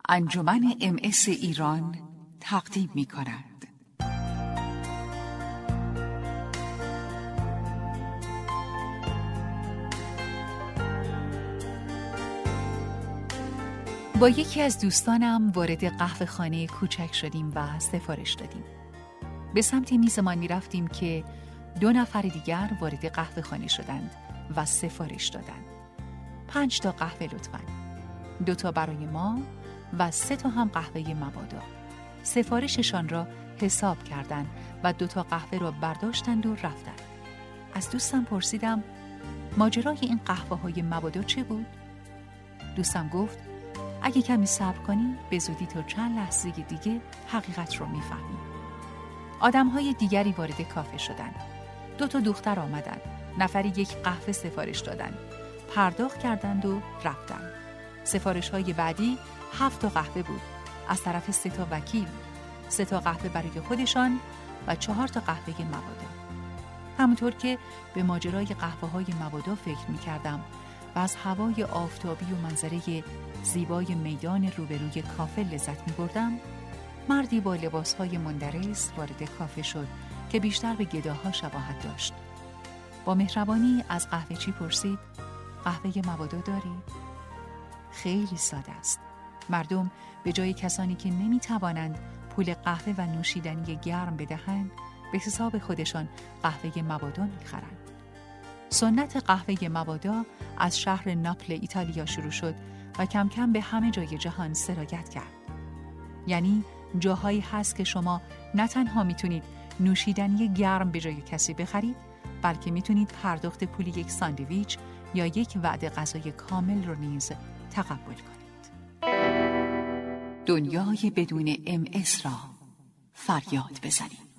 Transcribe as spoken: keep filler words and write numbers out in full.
انجمن ام اس ایران تقدیم می کند. با یکی از دوستانم وارد قهوه خانه کوچک شدیم و سفارش دادیم. به سمت میزمان می رفتیم که دو نفر دیگر وارد قهوه خانه شدند و سفارش دادند. پنج تا قهوه لطفاً. دو تا برای ما و سه تا هم قهوه مبادا. سفارششان را حساب کردند و دو تا قهوه را برداشتند و رفتند. از دوستم پرسیدم ماجرای این قهوه های مبادا چه بود؟ دوستم گفت اگه کمی صبر کنی به زودی تا چند لحظه دیگه حقیقت رو میفهمی. آدم‌های دیگری وارد کافه شدند. دو تا دختر آمدند. نفری یک قهوه سفارش دادند. پرداخت کردند و رفتند. سفارش‌های بعدی هفت تا قهوه بود. از طرف سه تا وکیل، سه تا قهوه برای خودشان و چهار تا قهوه مبادا. همونطور که به ماجرای قهوه‌های مبادا فکر می‌کردم و از هوای آفتابی و منظره زیبای میدان روبروی کافه لذت می‌بردم، مردی با لباس‌های مندرس وارد کافه شد که بیشتر به گداها شباهت داشت. با مهربانی از قهوه چی پرسید؟ قهوه مبادا داری؟ خیلی ساده است. مردم به جای کسانی که نمی‌توانند پول قهوه و نوشیدنی گرم بدهند، به حساب خودشان قهوه مبادا می‌خرند. سنت قهوه مبادا از شهر ناپل ایتالیا شروع شد و کم کم به همه جای جهان سرایت کرد. یعنی جاهایی هست که شما نه تنها میتونید نوشیدنی گرم به جای کسی بخرید، بلکه میتونید پرداخت پول یک ساندویچ یا یک وعده غذای کامل رو نیز تقبل کنید. دنیای بدون ام اس را فریاد بزنید.